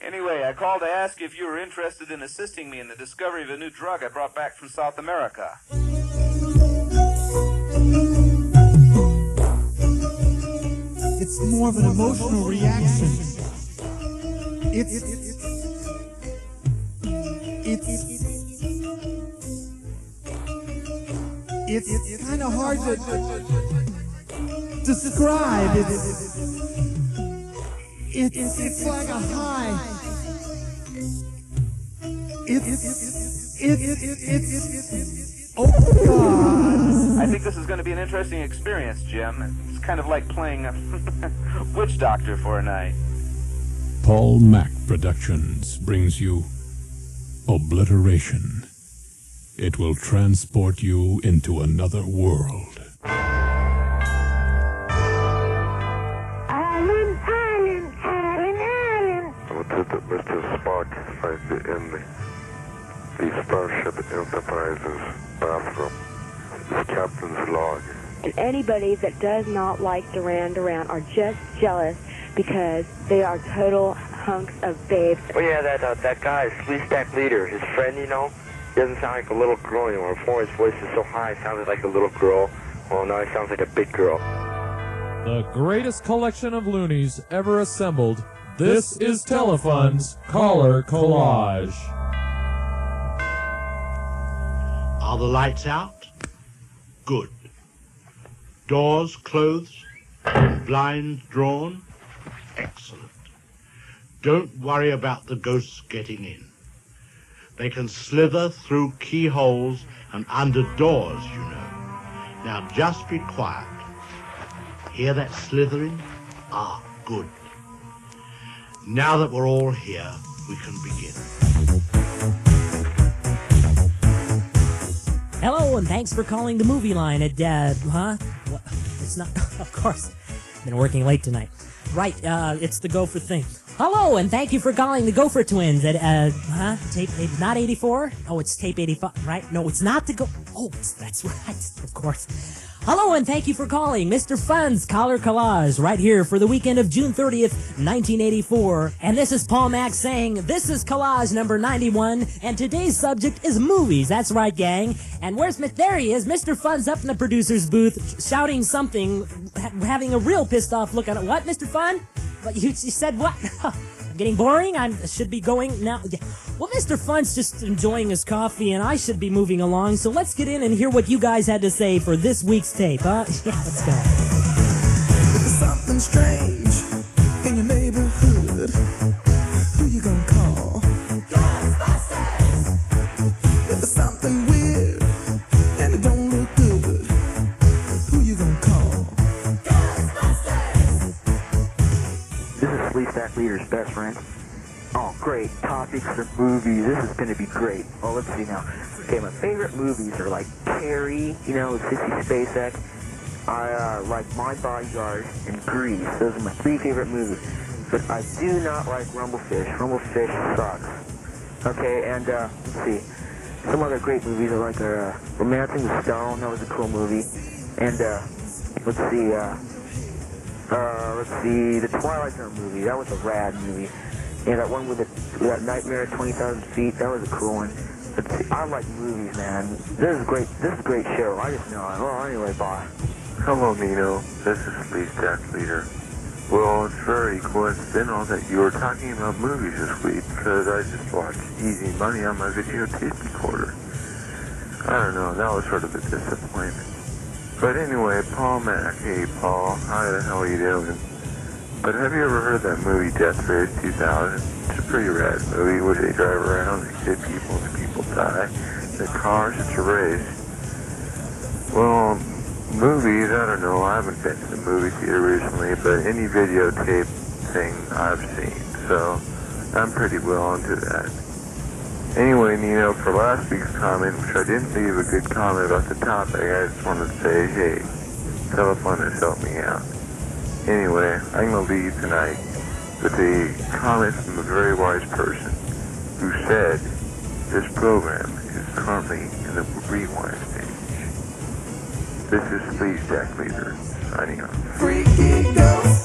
Anyway, I called to ask if you were interested in assisting me in the discovery of a new drug I brought back from South America. It's more of an emotional reaction. It's kind of hard to describe. It's like a high. Oh God! I think this is going to be an interesting experience, Jim. It's kind of like playing witch doctor for a night. Paul Mac Productions brings you Obliteration. It will transport you into another world. Alan. Lieutenant Mr. Spock finds it in the Starship Enterprise's bathroom. It's Captain's log. And anybody that does not like Duran Duran are just jealous because they are total hunks of babes. Oh yeah, that guy, Sleestack Leader, his friend, you know, he doesn't sound like a little girl anymore. Before his voice is so high, it sounded like a little girl. Well, now he sounds like a big girl. The greatest collection of loonies ever assembled. This is Telefun's Caller Collage. Are the lights out? Good. Doors closed? Blinds drawn? Excellent. Don't worry about the ghosts getting in. They can slither through keyholes and under doors, you know. Now just be quiet. Hear that slithering? Ah, good. Now that we're all here, we can begin. Hello, and thanks for calling the movie line at, What? It's not, of course. Been working late tonight. Right, it's the Gopher thing. Hello, and thank you for calling the Gopher Twins at, tape, not 84? Oh, it's tape 85, right? No, it's not the oh, that's right, of course. Hello, and thank you for calling Mr. Fun's Caller Collage right here for the weekend of June 30th, 1984. And this is Paul Mac saying, this is Collage number 91, and today's subject is movies. That's right, gang. And there he is. Mr. Fun's up in the producer's booth shouting something, having a real pissed off look on it. What, Mr. Fun? What, you said what? I'm getting boring? I should be going now. Well, Mr. Fun's just enjoying his coffee, and I should be moving along, so let's get in and hear what you guys had to say for this week's tape, huh? Yeah, let's go. There's something strange in your neighborhood. Who you gonna call? Ghostbusters! There's something weird, and it don't look good. Who you gonna call? Ghostbusters! This is Sleestack Leader's best friend. Oh, great. Topics for movies. This is going to be great. Oh, let's see now. Okay, my favorite movies are like Carrie, you know, Sissy Spacek. I like My Bodyguard and Grease. Those are my three favorite movies. But I do not like Rumblefish. Rumblefish sucks. Okay, and let's see. Some other great movies I like are Romancing the Stone. That was a cool movie. And let's see, the Twilight Zone movie. That was a rad movie. Yeah, that one with that Nightmare at 20,000 Feet, that was a cool one. But see, I like movies, man. This is great. This is a great show. I just know it. Well, anyway, bye. Hello, Nino. This is Sleestack Leader. Well, it's very coincidental that you were talking about movies this week, because I just watched Easy Money on my videotape recorder. I don't know, that was sort of a disappointment. But anyway, Paul Mac. Hey, Paul. How the hell are you doing? But have you ever heard that movie Death Race 2000? It's a pretty rad movie where they drive around and hit people and people die. The cars, it's a race. Well, movies, I don't know. I haven't been to the movie theater recently, but any videotape thing I've seen. So I'm pretty well into that. Anyway, Nino, for last week's comment, which I didn't leave a good comment about the topic, I just wanted to say, hey, Telephone has helped me out. Anyway, I'm going to leave tonight with a comment from a very wise person who said this program is currently in the rewind stage. This is Sleestack Leader signing off. Freaky ghost, baby.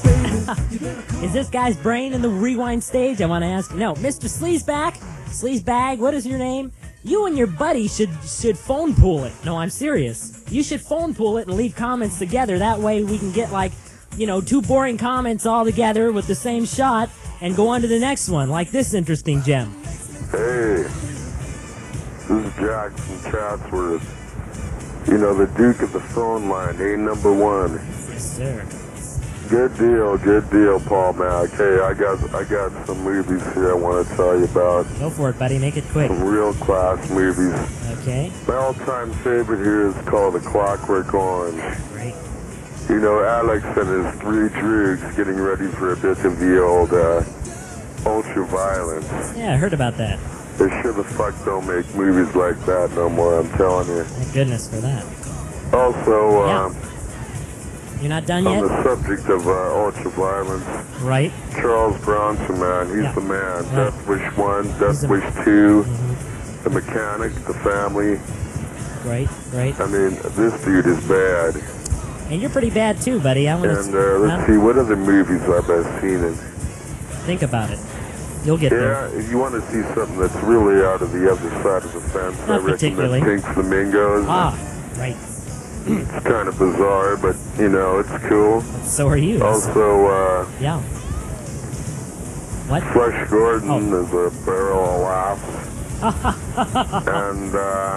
Is this guy's brain in the rewind stage? I want to ask. No, Mr. Sleazebag, what is your name? You and your buddy should phone pool it. No, I'm serious. You should phone pool it and leave comments together. That way we can get, like, two boring comments all together with the same shot and go on to the next one, like this interesting gem. Hey, this is Jack from Chatsworth. The Duke of the phone line, A1. Yes, sir. Good deal, Paul Mac. Hey, I got some movies here I want to tell you about. Go for it, buddy. Make it quick. Some real class movies. Okay. My all-time favorite here is called A Clockwork Orange. Great. Alex and his three droogs getting ready for a bit of the old ultra-violence. Yeah, I heard about that. They sure the fuck don't make movies like that no more, I'm telling you. Thank goodness for that. Also, You're not done on yet? the subject of ultra-violence, Right. Charles Bronson, man, he's the man. Yeah. Death Wish 1, Death Wish 2, The Mechanic, The Family. Great. I mean, this dude is bad. And you're pretty bad too, buddy. And let's see, what other movies have I seen in? Think about it. You'll get there. Yeah, if you want to see something that's really out of the other side of the fence, Not I particularly. recommend Pink Flamingos. Right. It's kind of bizarre, but, it's cool. So are you. Also, yeah. What? Flesh Gordon is a barrel of laughs. And,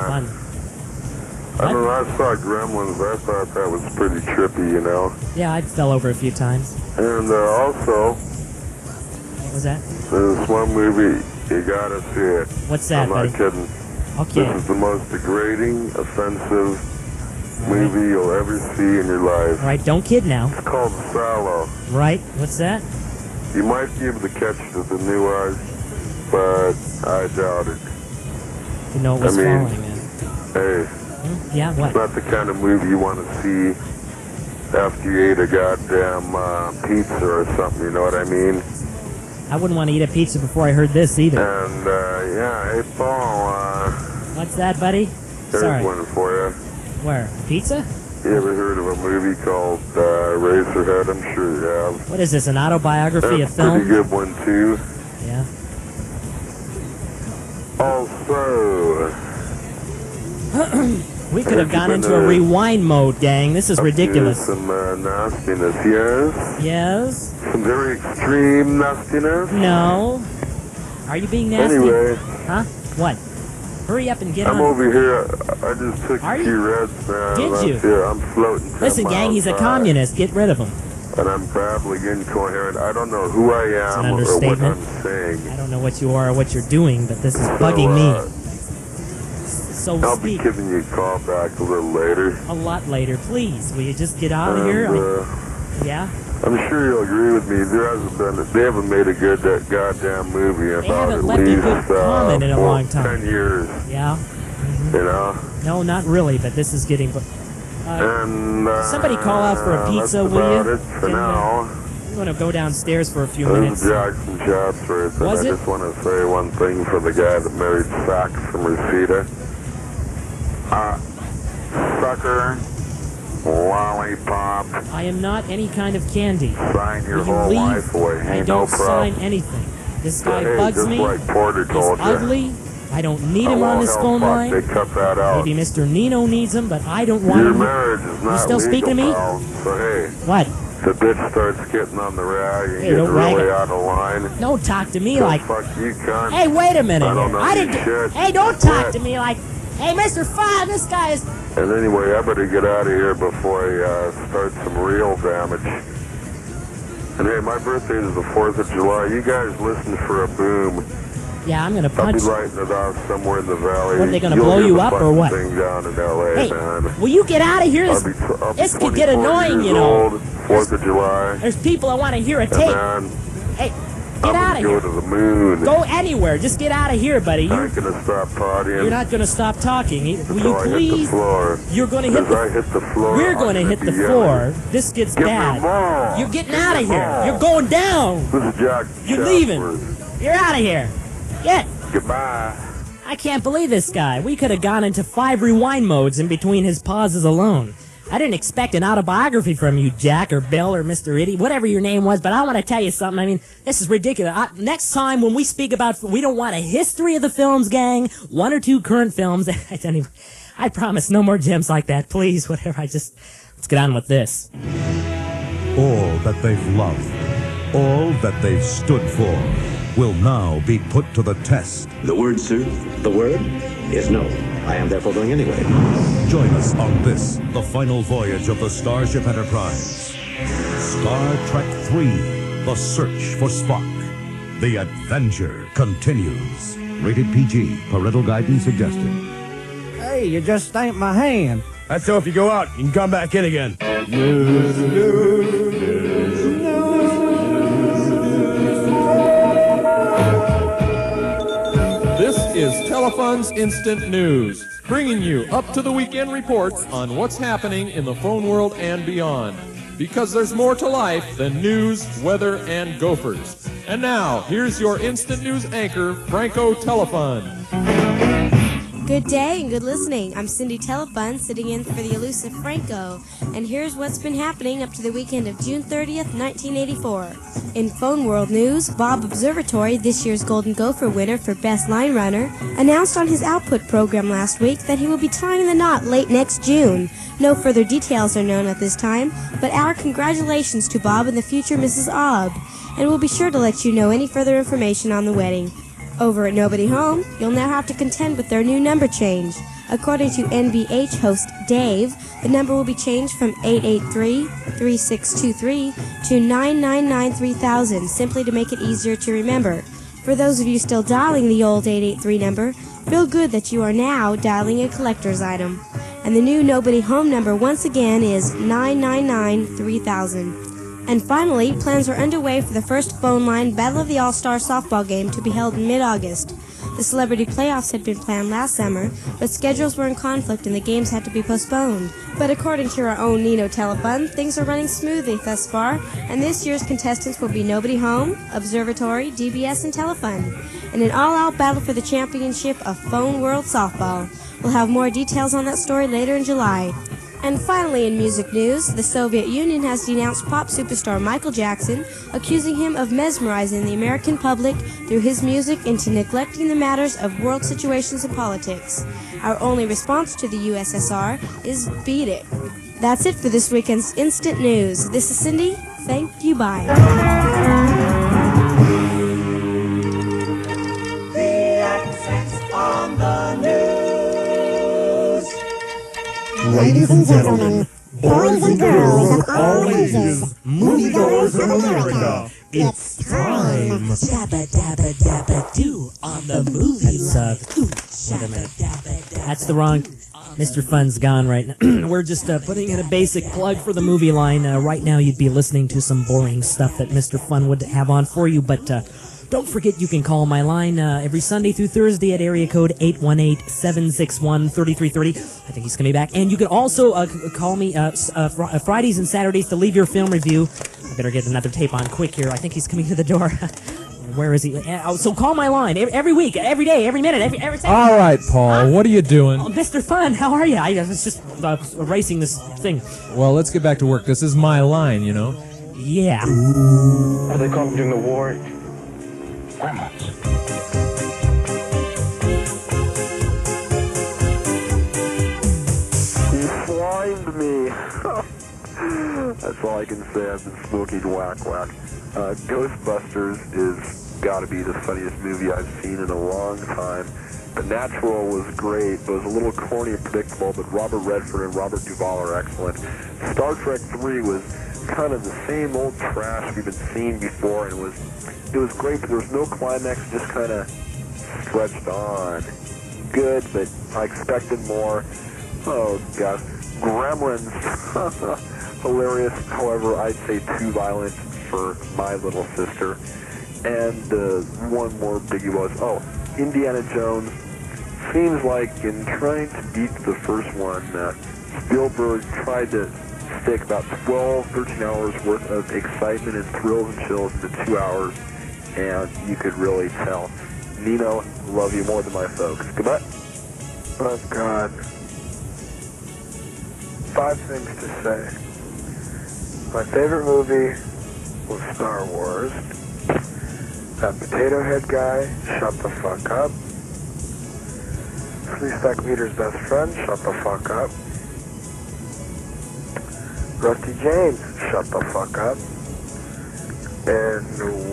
I don't know, I saw Gremlins. I thought that was pretty trippy, Yeah, I fell over a few times. And also, What was that? there's one movie, you gotta see it. What's that, I'm not buddy? kidding. Okay. This is the most degrading, offensive movie you'll ever see in your life. All right, don't kid now. It's called Sallow. Right, what's that? You might be able to catch it with the new eyes, but I doubt it. You know it was falling, man. Hey, Yeah, what? it's not the kind of movie you want to see after you ate a goddamn pizza or something, you know what I mean? I wouldn't want to eat a pizza before I heard this either. And, hey, Paul, What's that, buddy? there's Sorry. one for you. Where? Pizza? You ever heard of a movie called Razorhead? I'm sure you have. What is this, an autobiography, That's a film? a pretty good one, too. Yeah. Also, We could have gone into a rewind mode, gang. This is ridiculous. Some nastiness, yes? Yes? Some very extreme nastiness? No. Are you being nasty? Anyway. Huh? What? Hurry up and get I'm on. over here. I just took Are a you? few reds, man. Did you? Yeah, I'm floating. 10 Listen, gang, he's a miles high, communist. Get rid of him. And I'm babbling incoherent. I don't know who I It's an am or what understatement. I'm saying. I don't know what you are or what you're doing, but this is bugging me. So I'll speak be giving you a call back a little later. a lot later, please. Will you just get out of And, here? Yeah? I'm sure you'll agree with me. They haven't made a good goddamn movie in about haven't at left a least good comment in a long time. 10 years. Yeah? You know? No, not really, but this is getting... And somebody call out for a pizza, that's will you? about it for now. I'm going to go downstairs for a few This minutes. is Jackson Chatsworth, and Was I it? just want to say one thing for the guy that married Sack from Reseda. Sucker, lollipop, I am not any kind of candy. sign your Will you whole leave? life away. I Ain't don't no problem. sign anything. This So, guy hey, bugs just me. like Porter He's told you. ugly. I don't need him Oh, on this hell, phone fuck, line. They cut that out. Maybe Mr. Nino needs him, but I don't want Your him. marriage is not You still legal, speaking to me? pal. So hey, What? the bitch starts getting on the rag and Hey, getting don't rag really it. out of line. Don't talk to me So like... fuck you, cunt. Hey, wait a minute I don't here. know I you didn't... shit. Hey, don't talk Quit. to me like... Hey, Mr. Fogg, this guy is... And anyway, I better get out of here before I start some real damage. And hey, my birthday is the 4th of July. You guys listen for a boom. Yeah, I'm going to I'll be punch... lighting it off somewhere in the valley. What, are they gonna You'll blow hear you the up or fucking what? thing down in L.A., Hey, man. will you get out of here? I'll be This could get 24 annoying, years you know. old, 4th of July. There's people that want to hear a And tape. then Hey, I'm get out gonna of go here. to the moon. Go anywhere. Just get out of here, buddy. I ain't gonna stop partying. You're not going to stop talking. Will until you I hit the please? floor. You're going to hit As I the... hit the floor, We're I'm going to hit be the yelling. floor. This gets Give me bad. more. You're getting Give out me of here. more. You're going down. This is Jack. You're leaving. Chatsworth. You're out of here. Get. Goodbye. I can't believe this guy. We could have gone into 5 rewind modes in between his pauses alone. I didn't expect an autobiography from you, Jack, or Bill, or Mr. Itty, whatever your name was, but I want to tell you something. I mean, this is ridiculous. Next time when we speak about, we don't want a history of the films, gang, 1 or 2 current films. I promise no more gems like that, please, whatever. Let's get on with this. All that they've loved, all that they've stood for, will now be put to the test. The word, sir, the word is no. I am therefore going anyway. Join us on this, the final voyage of the Starship Enterprise. Star Trek III, The Search for Spock. The adventure continues. Rated PG, parental guidance suggested. Hey, you just stamped my hand. That's so if you go out, you can come back in again. This is Telefun's Instant News, bringing you up-to-the weekend reports on what's happening in the phone world and beyond. Because there's more to life than news, weather, and gophers. And now, here's your Instant News anchor, Franco Telefun. Good day and good listening. I'm Cindy Telefun, sitting in for the elusive Franco. And here's what's been happening up to the weekend of June 30th, 1984. In Phone World News, Bob Observatory, this year's Golden Gopher winner for Best Line Runner, announced on his Output program last week that he will be tying the knot late next June. No further details are known at this time, but our congratulations to Bob and the future Mrs. Obb. And we'll be sure to let you know any further information on the wedding. Over at Nobody Home, you'll now have to contend with their new number change. According to NBH host Dave, the number will be changed from 883-3623 to 999-3000, simply to make it easier to remember. For those of you still dialing the old 883 number, feel good that you are now dialing a collector's item. And the new Nobody Home number once again is 999-3000. And finally, plans are underway for the first phone line Battle of the All-Star softball game to be held in mid-August. The celebrity playoffs had been planned last summer, but schedules were in conflict and the games had to be postponed. But according to our own Nino Telefun, things are running smoothly thus far, and this year's contestants will be Nobody Home, Observatory, DBS, and Telefun, in an all-out battle for the championship of Phone World Softball. We'll have more details on that story later in July. And finally, in music news, the Soviet Union has denounced pop superstar Michael Jackson, accusing him of mesmerizing the American public through his music into neglecting the matters of world situations and politics. Our only response to the USSR is beat it. That's it for this weekend's Instant News. This is Cindy. Thank you, bye. The accents on the news. Ladies and gentlemen, boys and girls of all ages, moviegoers of America, it's time. Dabba dabba dabba do on the movie line. Wait a minute. That's the wrong. Mr. Fun's gone right now. We're just putting in a basic plug for the movie line. Right now, you'd be listening to some boring stuff that Mr. Fun would have on for you, but don't forget you can call my line every Sunday through Thursday at area code 818-761-3330. I think he's going to be back. And you can also call me Fridays and Saturdays to leave your film review. I better get another tape on quick here. I think he's coming to the door. Where is he? So call my line every week, every day, every minute, every second. All right, Paul, what are you doing? Oh, Mr. Fun, how are you? I was just erasing this thing. Well, let's get back to work. This is my line, you know. Yeah. What do they call them during the war? Gremlins. You slimed me. That's all I can say. I've been smoking whack. Ghostbusters is gotta be the funniest movie I've seen in a long time. The Natural was great, but it was a little corny and predictable, but Robert Redford and Robert Duvall are excellent. Star Trek III was kind of the same old trash we've been seeing before, and it was great, but there was no climax, just kind of stretched on. Good, but I expected more. Oh, gosh. Gremlins. Hilarious, however, I'd say too violent for my little sister. And one more biggie was, Indiana Jones. Seems like in trying to beat the first one, Spielberg tried to stick about 12, 13 hours worth of excitement and thrills and chills into 2 hours, and you could really tell. Nino, love you more than my folks. Goodbye. Oh, God. 5 things to say. My favorite movie was Star Wars. That potato head guy, shut the fuck up. Fleestack Leader's best friend, shut the fuck up. Rusty James, shut the fuck up. And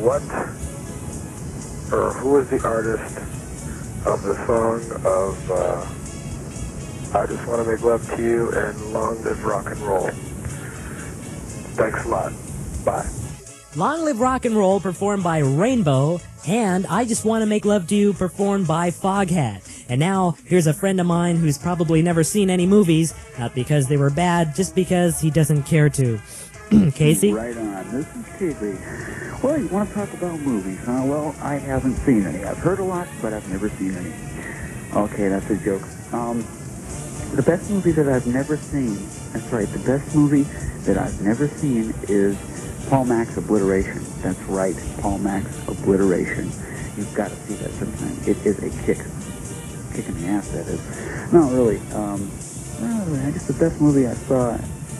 who was the artist of the song of I Just Want to Make Love to You and Long Live Rock and Roll? Thanks a lot. Bye. Long Live Rock and Roll, performed by Rainbow, and I Just Want to Make Love to You, performed by Foghat. And now, here's a friend of mine who's probably never seen any movies, not because they were bad, just because he doesn't care to. Casey? Right on. This is Casey. Well, you want to talk about movies, huh? Well, I haven't seen any. I've heard a lot, but I've never seen any. Okay, that's a joke. The best movie that I've never seen, that's right, the best movie that I've never seen is Paul Mack's Obliteration. That's right, Paul Mack's Obliteration. You've got to see that sometime. It is a kick in the ass, that is. No, really. I guess the best movie I saw,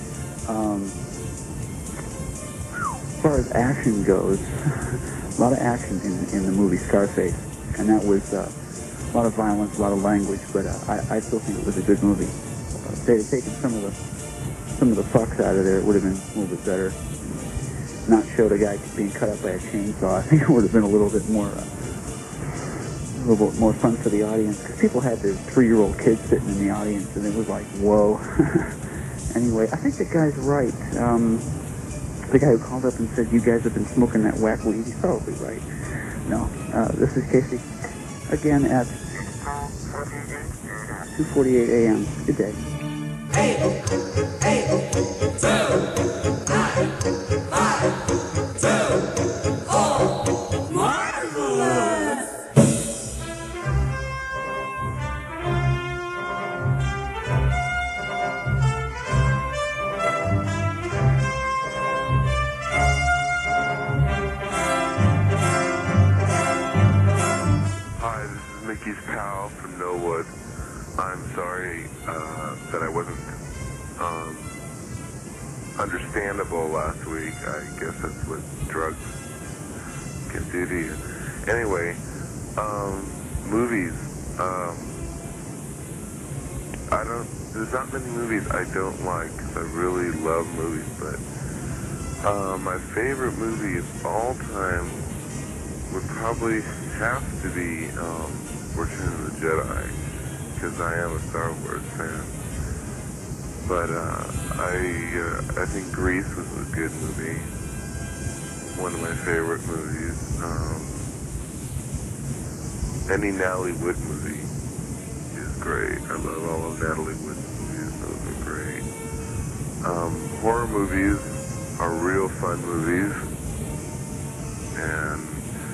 as far as action goes, a lot of action in the movie Scarface, and that was a lot of violence, a lot of language, but I still think it was a good movie. If they had taken some of the fucks out of there, it would have been a little bit better. Not showed a guy being cut up by a chainsaw. I think it would have been a little bit more fun for the audience, because people had their 3-year-old kids sitting in the audience, and it was like, whoa. Anyway, I think the guy's right. The guy who called up and said, you guys have been smoking that whack weed, he's probably right. No, this is Casey, again at 2:48 a.m. Good day. 8, 2, 9, 5, 2, 4, marvelous! Hi, this is Mickey's pal from Millwood. I'm sorry that I wasn't understandable last week. I guess that's what drugs can do to you. Anyway, movies. There's not many movies I don't like, because I really love movies, but my favorite movie of all time would probably have to be Return of the Jedi, because I am a Star Wars fan. But I think Grease was a good movie, one of my favorite movies. Any Natalie Wood movie is great. I love all of Natalie Wood's movies; those are great. Horror movies are real fun movies, and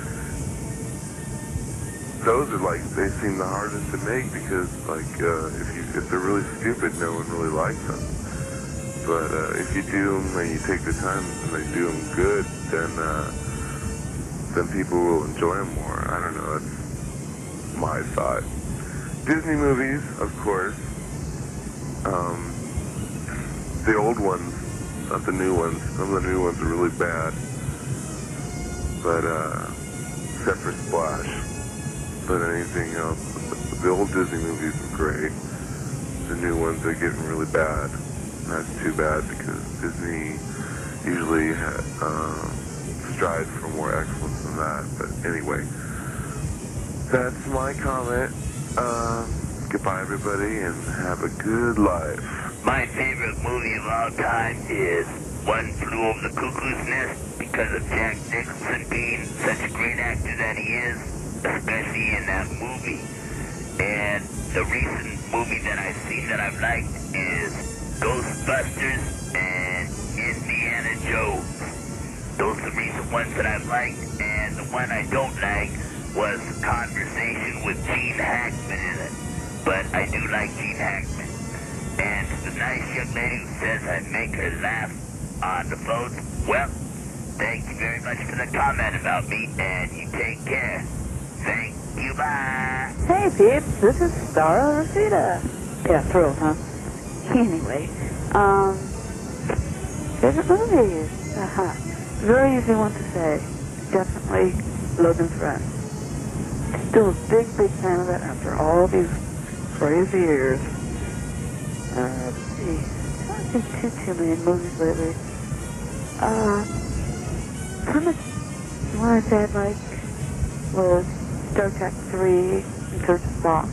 those are they seem the hardest to make, because if they're really stupid, no one really likes them. But if you do them and you take the time and they do them good, then people will enjoy them more. I don't know. That's my thought. Disney movies, of course. The old ones, not the new ones. Some of the new ones are really bad. But except for Splash. But anything else, the old Disney movies are great. The new ones are getting really bad. That's too bad, because Disney usually strives for more excellence than that. But anyway, that's my comment. Goodbye, everybody, and have a good life. My favorite movie of all time is One Flew Over the Cuckoo's Nest, because of Jack Nicholson being such a great actor that he is, especially in that movie. And the recent movie that I've seen that I've liked is Ghostbusters and Indiana Jones. Those are the recent ones that I've liked, and the one I don't like was Conversation with Gene Hackman in it. But I do like Gene Hackman. And the nice young lady who says I make her laugh on the phone, well, thank you very much for the comment about me, and you take care. Thank you, bye. Hey, peeps, this is Starla Rosita. Yeah, thrilled, huh? Anyway, Favorite movies? Very easy one to say. Definitely Logan's Run. Still a big fan of it after all these crazy years. Let's see. I don't think too many movies lately. Kind of the one I said like was Star Trek 3 in Search of Spock.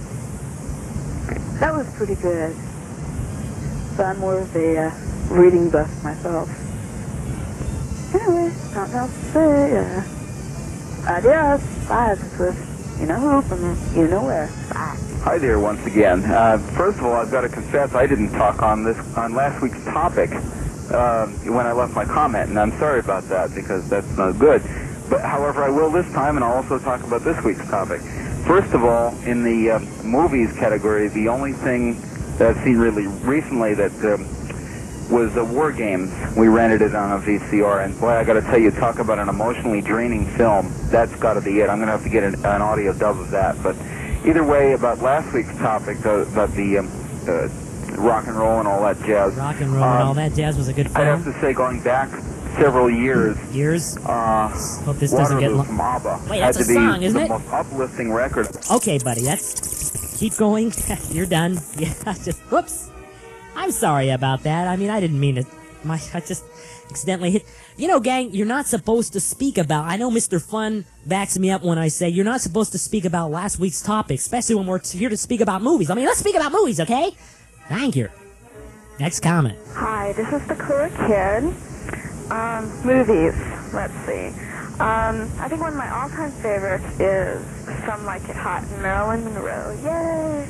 That was pretty good. But I'm more of a reading buff myself. Anyway, nothing else to say. Adios. Bye. This was you know who from you know where. Bye. Hi there once again. First of all, I've got to confess I didn't talk on last week's topic when I left my comment, and I'm sorry about that because that's not good. But however, I will this time, and I'll also talk about this week's topic. First of all, in the movies category, the only thing that I've seen really recently that was War Games. We rented it on a VCR, and boy, I got to tell you, talk about an emotionally draining film. That's got to be it. I'm going to have to get an audio dub of that. But either way, about last week's topic, about the rock and roll and all that jazz. Rock and roll and all that jazz was a good film. I'd have to say, going back several years. Hope this doesn't get Waterloo from ABBA. Wait, that's a song, isn't it? The most uplifting record. Okay, buddy, keep going. You're done. Yeah, whoops. I'm sorry about that. I mean, I didn't mean it. I just accidentally hit. You know, gang, you're not supposed to speak about. I know Mr. Fun backs me up when I say you're not supposed to speak about last week's topic, especially when we're here to speak about movies. I mean, let's speak about movies, okay? Thank you. Next comment. Hi, this is the Clear Kid. Movies. Let's see. I think one of my all-time favorites is Some Like It Hot in Marilyn Monroe. Yay!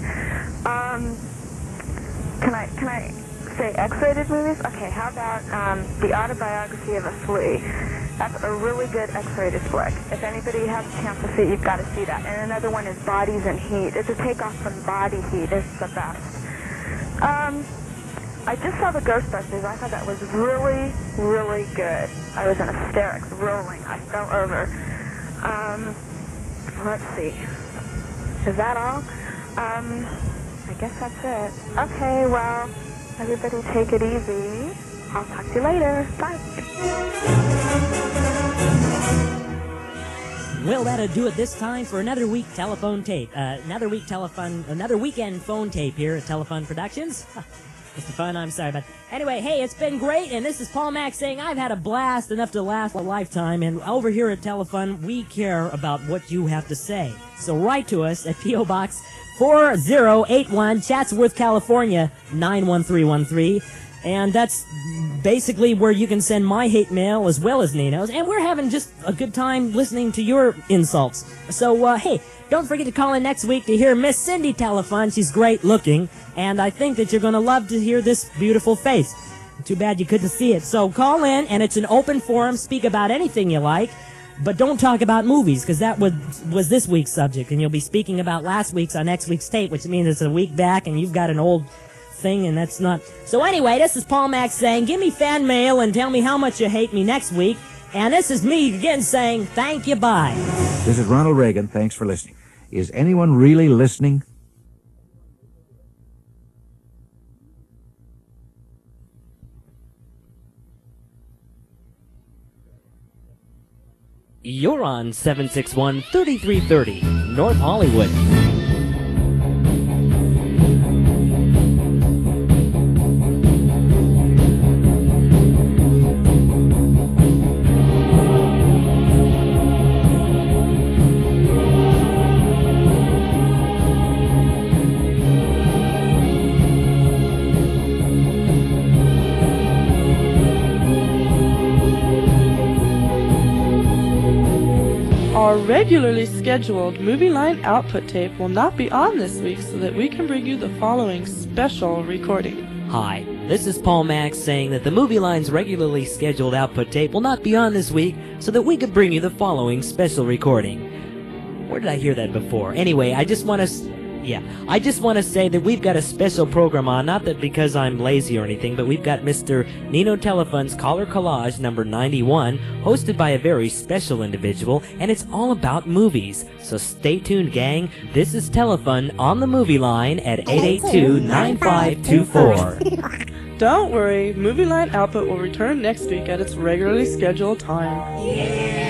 Can I say X-rated movies? Okay, how about The Autobiography of a Flea? That's a really good X-rated flick. If anybody has a chance to see it, you've got to see that. And another one is Bodies in Heat. It's a takeoff from Body Heat. It's the best. I just saw the Ghostbusters. I thought that was really, really good. I was in hysterics, rolling. I fell over. Let's see. Is that all? I guess that's it. Okay, well, everybody take it easy. I'll talk to you later. Bye. Well, that'll do it this time for another week telephone tape. Another weekend phone tape here at Telephone Productions. Mr. Fun, I'm sorry, but anyway, hey, it's been great, and this is Paul Mack saying I've had a blast, enough to last a lifetime, and over here at Telefun, we care about what you have to say. So write to us at P.O. Box 4081, Chatsworth, California, 91313, and that's basically where you can send my hate mail as well as Nino's, and we're having just a good time listening to your insults. So, hey, don't forget to call in next week to hear Miss Cindy Telefun. She's great looking, and I think that you're going to love to hear this beautiful face. Too bad you couldn't see it. So call in, and it's an open forum. Speak about anything you like, but don't talk about movies, because that was this week's subject, and you'll be speaking about last week's on next week's tape, which means it's a week back, and you've got an old thing, and that's not. So anyway, this is Paul Mack saying, give me fan mail and tell me how much you hate me next week. And this is me again saying, thank you, bye. This is Ronald Reagan. Thanks for listening. Is anyone really listening? You're on 761-3330, North Hollywood. Our regularly scheduled Movie Line output tape will not be on this week so that we can bring you the following special recording. Hi, this is Paul Mack saying that the Movie Line's regularly scheduled output tape will not be on this week so that we could bring you the following special recording. Where did I hear that before? Anyway, I just want to say that we've got a special program on, not that because I'm lazy or anything, but we've got Mr. Nino Telefun's Caller Collage number 91, hosted by a very special individual, and it's all about movies. So stay tuned, gang. This is Telefun on the Movie Line at 882-9524. Don't worry, Movie Line Output will return next week at its regularly scheduled time. Yeah!